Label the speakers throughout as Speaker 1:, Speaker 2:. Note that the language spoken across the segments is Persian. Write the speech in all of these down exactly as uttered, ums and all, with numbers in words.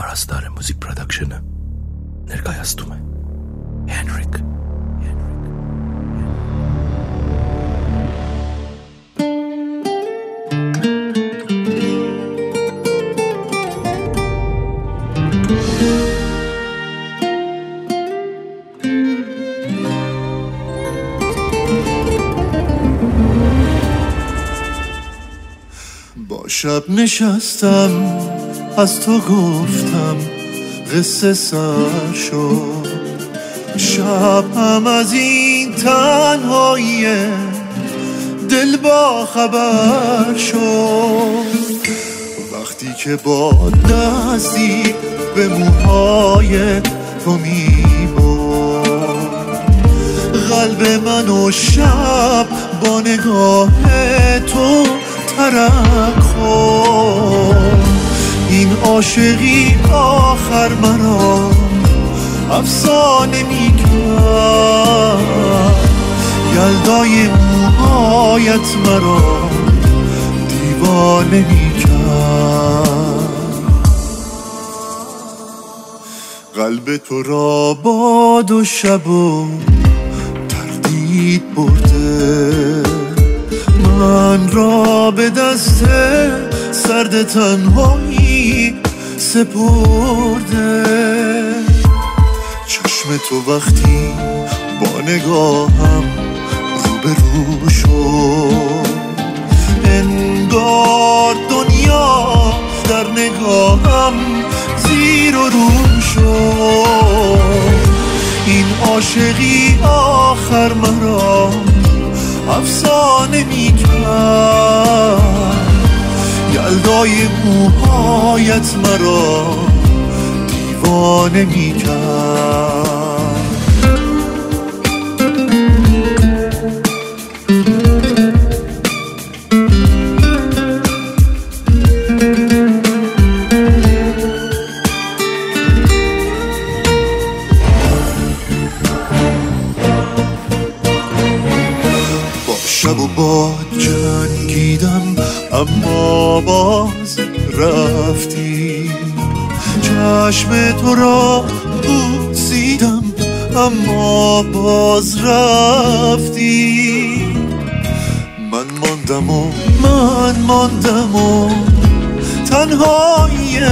Speaker 1: Parastar Müzik Production'ı Nergay Astume Henrik
Speaker 2: با شب نشستم از تو گفتم قصه سر شد، شب هم از این تنهایی دل با خبر شد. وقتی که با دستی به موهای تو میبرد قلب من و شب با نگاه تو ترک خورد. این عاشقی آخر مرا افسانه میکرد، یلدای موهایت مرا دیوانه میکرد. قلب تو را باد و شب و تردید برده، من را به دست سرد تنهایی سپرده. چشم تو وقتی با نگاهم روبرو شد، انگار دنیا در نگاهم زیر و رو شد. این عاشقی آخر مرا افسانه میکرد، یلدای موهایت مرا دیوانه میکرد. شب و باد جنگیدم اما باز رفتی، چشم تو را بوسیدم اما باز رفتی. من ماندم و من ماندم و تنهایی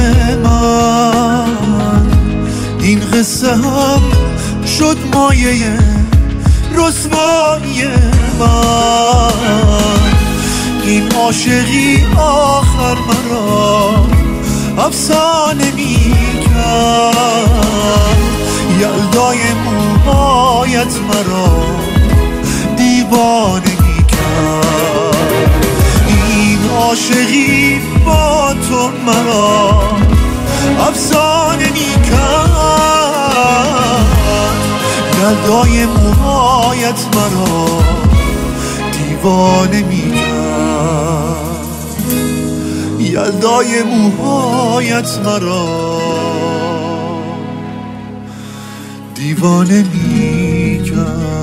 Speaker 2: من، این قصه هم شد مایه رسوایی من. این عاشقی آخر مرا افسانه میکرد، یلدای موهایت مرا دیوانه میکرد. این عاشقی با تو مرا افسانه میکرد، یلدای موهایت مرا دیوانه میکرد، یلدای موهایت مرا دیوانه میکرد.